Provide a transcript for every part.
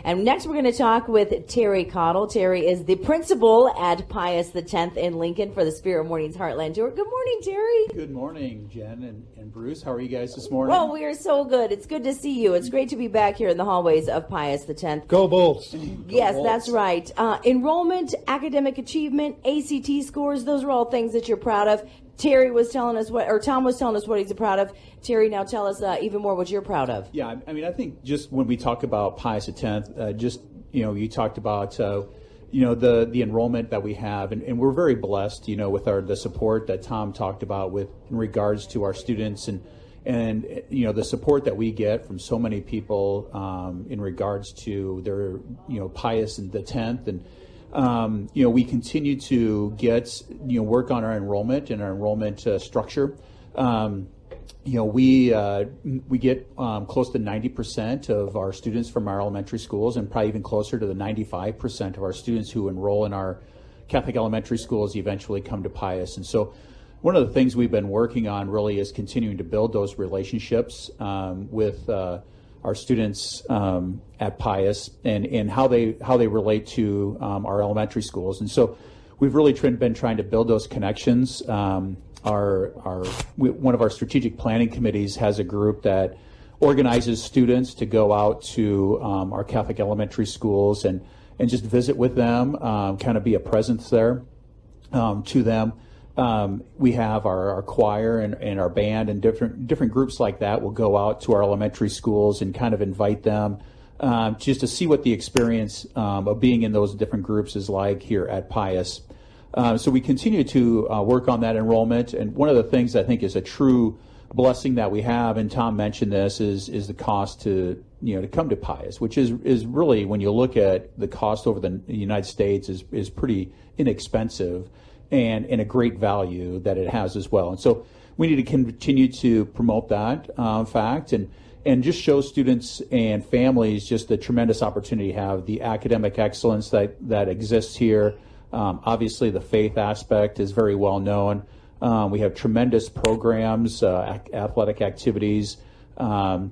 And next we're going to talk with Terry Cottle. Terry is the principal at Pius X in Lincoln for the Spirit Mornings Heartland Tour. Good morning, Terry. Good morning, Jen and Bruce. How are you guys this morning? Well, we are so good. It's good to see you. It's great to be back here in the hallways of Pius X. Go Bolts. Yes, that's right. Enrollment, academic achievement, ACT scores, those are all things that you're proud of. Tom was telling us what he's proud of. Terry, now tell us even more what you're proud of. Yeah, I mean, I think just when we talk about Pius X, you talked about, the enrollment that we have, and we're very blessed, with the support that Tom talked about in regards to our students and the support that we get from so many people in regards to their, Pius X and we continue to get, work on our enrollment and our enrollment structure. We get close to 90% of our students from our elementary schools, and probably even closer to the 95% of our students who enroll in our Catholic elementary schools eventually come to Pius. And so one of the things we've been working on really is continuing to build those relationships with our students at Pius and how they relate to our elementary schools. And so we've really been trying to build those connections. One of our strategic planning committees has a group that organizes students to go out to our Catholic elementary schools and just visit with them, kind of be a presence there to them. We have our choir and our band and different groups like that will go out to our elementary schools and kind of invite them just to see what the experience of being in those different groups is like here at Pius. So we continue to work on that enrollment, and one of the things I think is a true blessing that we have, and Tom mentioned this, is the cost to come to Pius, which is really, when you look at the cost over the United States, is pretty inexpensive and a great value that it has as well. And so we need to continue to promote that fact and just show students and families just the tremendous opportunity to have the academic excellence that exists here. Obviously, the faith aspect is very well known. We have tremendous programs, athletic activities. Our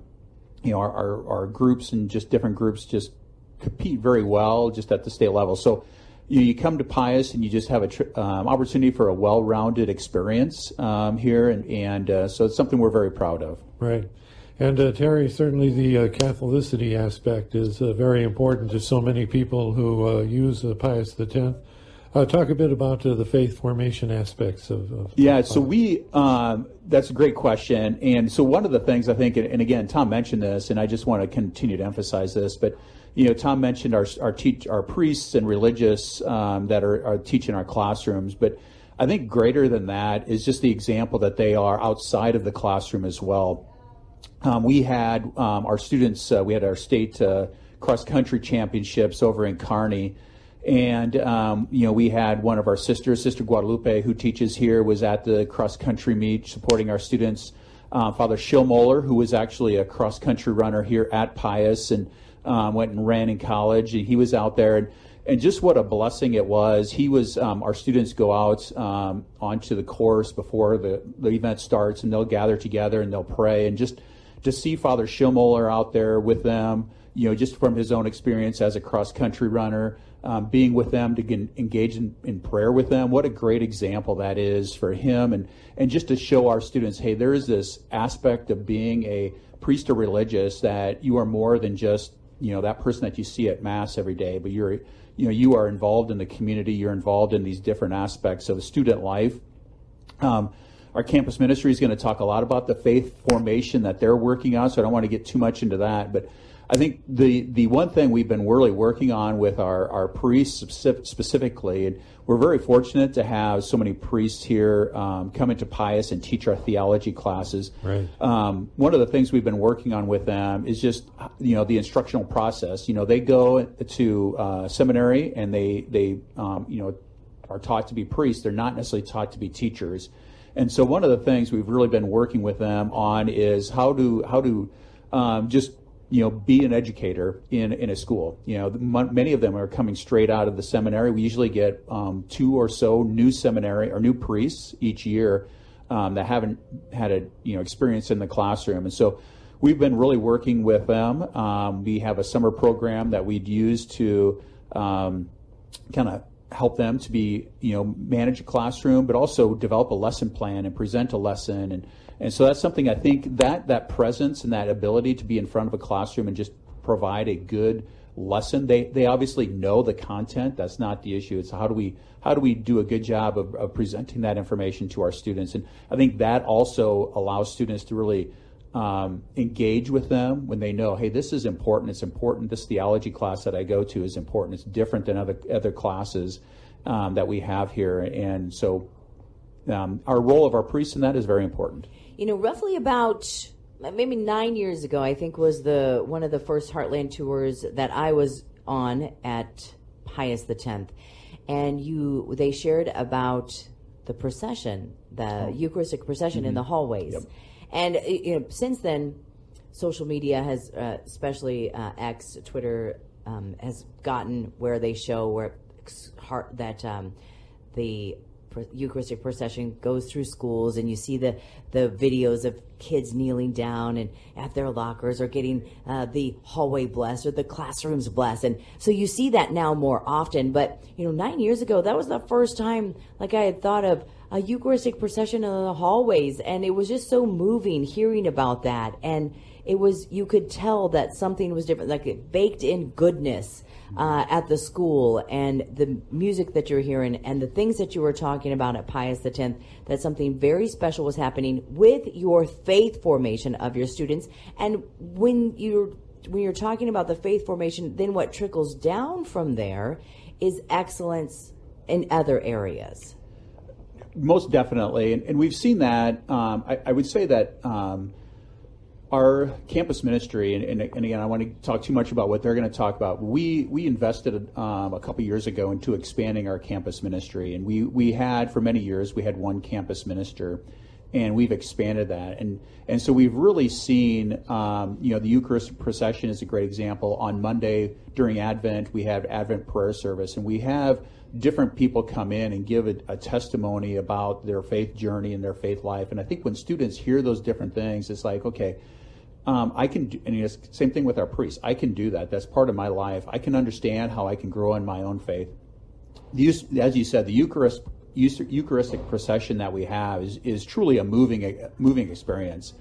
groups and just different groups just compete very well just at the state level. So you come to Pius and you just have an opportunity for a well-rounded experience here, and so it's something we're very proud of. Right. And Terry, certainly the Catholicity aspect is very important to so many people who use Pius X. Talk a bit about the faith formation aspects of yeah, so that's a great question. And so one of the things I think, and again, Tom mentioned this, and I just want to continue to emphasize this, but Tom mentioned our priests and religious that are teaching our classrooms, but I think greater than that is just the example that they are outside of the classroom as well. We had our students, we had our state cross-country championships over in Kearney, and we had one of our sisters, Sister Guadalupe, who teaches here, was at the cross-country meet supporting our students. Father Schillmoller, who was actually a cross-country runner here at Pius and went and ran in college, and he was out there, and just what a blessing it was. He was our students go out onto the course before the event starts, and they'll gather together and they'll pray, and just to see Father Schillmoller out there with them, just from his own experience as a cross-country runner, being with them to engage in prayer with them. What a great example that is for him, and just to show our students, hey, there is this aspect of being a priest or religious that you are more than just that person that you see at Mass every day, but you are involved in the community. You're involved in these different aspects of student life. Our campus ministry is going to talk a lot about the faith formation that they're working on, so I don't want to get too much into that, but I think the one thing we've been really working on with our priests specifically, and we're very fortunate to have so many priests here come into Pius and teach our theology classes. Right. One of the things we've been working on with them is just the instructional process. They go to seminary and they are taught to be priests. They're not necessarily taught to be teachers, and so one of the things we've really been working with them on is how to just be an educator in a school. Many of them are coming straight out of the seminary. We usually get 2 or so new seminary or new priests each year that haven't had a experience in the classroom. And so we've been really working with them. We have a summer program that we'd use to kind of help them to be, manage a classroom, but also develop a lesson plan and present a lesson. And so that's something I think that presence and that ability to be in front of a classroom and just provide a good lesson. They obviously know the content. That's not the issue. It's how do we do a good job of presenting that information to our students. And I think that also allows students to really engage with them when they know, hey, this is important. It's important. This theology class that I go to is important. It's different than other classes that we have here. And so our role of our priests in that is very important. Roughly about maybe 9 years ago, I think was one of the first Heartland tours that I was on at Pius X, and they shared about the procession, the Eucharistic procession in the hallways. Yep. And since then, social media has, especially X, Twitter, has gotten where they show the Eucharistic procession goes through schools, and you see the videos of kids kneeling down and at their lockers or getting the hallway blessed or the classrooms blessed. And so you see that now more often. But 9 years ago, that was the first time I had thought of a Eucharistic procession in the hallways, and it was just so moving hearing about that. And you could tell that something was different, like it baked in goodness at the school, and the music that you're hearing and the things that you were talking about at Pius X, that something very special was happening with your faith formation of your students. And when you're talking about the faith formation, then what trickles down from there is excellence in other areas. Most definitely, and we've seen that. I would say that our campus ministry, and again, I want to talk too much about what they're going to talk about. We invested a couple years ago into expanding our campus ministry, and we had for many years we had one campus minister, and we've expanded that, and so we've really seen the Eucharistic procession is a great example. On Monday during Advent, we have Advent prayer service, and we have different people come in and give a testimony about their faith journey and their faith life. And I think when students hear those different things, it's like, okay, I can do, and it's the same thing with our priests. I can do that. That's part of my life. I can understand how I can grow in my own faith. As you said, the Eucharistic procession that we have is truly a moving experience.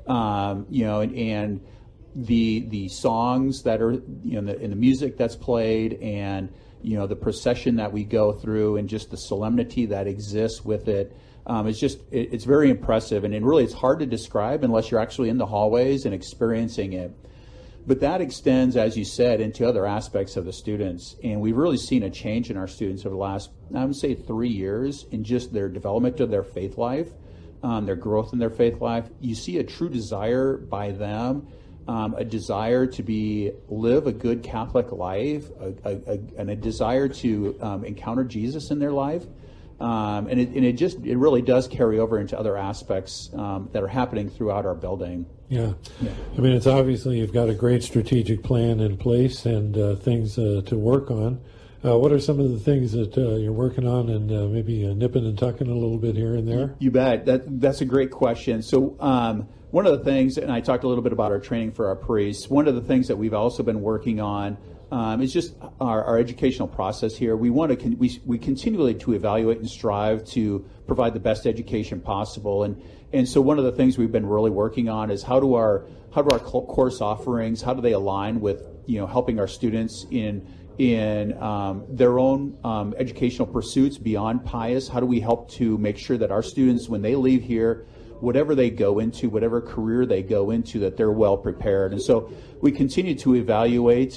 And the songs that are in the music that's played, and the procession that we go through, and just the solemnity that exists with it. It's very impressive, and really it's hard to describe unless you're actually in the hallways and experiencing it. But that extends, as you said, into other aspects of the students, and we've really seen a change in our students over the last, I would say, 3 years in just their development of their faith life, their growth in their faith life. You see a true desire by them, a desire to live a good Catholic life, and a desire to encounter Jesus in their life. And it really does carry over into other aspects that are happening throughout our building. Yeah. I mean, it's obviously you've got a great strategic plan in place and things to work on. What are some of the things that you're working on, and maybe nipping and tucking a little bit here and there? You bet. That's a great question. So one of the things, and I talked a little bit about our training for our priests, one of the things that we've also been working on is just our educational process here. We continually to evaluate and strive to provide the best education possible, and so one of the things we've been really working on is how do our course offerings, how do they align with helping our students in their own educational pursuits beyond Pius? How do we help to make sure that our students, when they leave here, whatever they go into, whatever career they go into, that they're well prepared? And so we continue to evaluate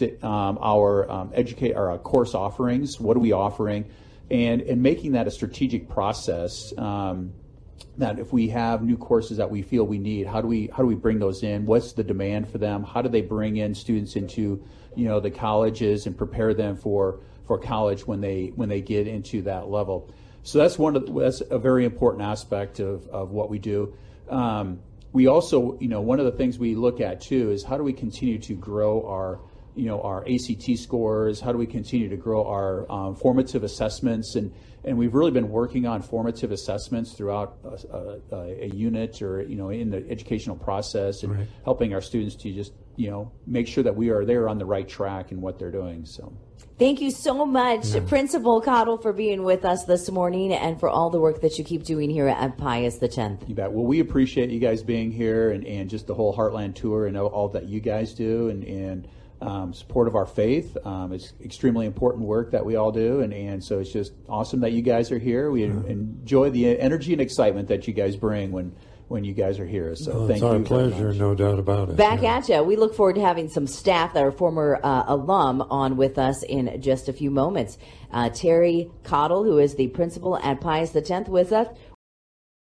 our course offerings. What are we offering? And making that a strategic process, that if we have new courses that we feel we need, how do we bring those in? What's the demand for them? How do they bring in students into the colleges and prepare them for college when they get into that level? So that's a very important aspect of what we do. We also, one of the things we look at too is how do we continue to grow our ACT scores? How do we continue to grow our formative assessments? And we've really been working on formative assessments throughout a unit or, in the educational process, and Right. helping our students to just, make sure that they're on the right track in what they're doing. So. Thank you so much, Principal Cottle, for being with us this morning and for all the work that you keep doing here at Pius X. You bet. Well, we appreciate you guys being here and just the whole Heartland Tour and all that you guys do and support of our faith. It's extremely important work that we all do, and so it's just awesome that you guys are here. We enjoy the energy and excitement that you guys bring when you guys are here. So thank you. It's our pleasure, no doubt about it. Back at you. We look forward to having some staff that are former alum on with us in just a few moments. Terry Cottle, who is the principal at Pius X, with us.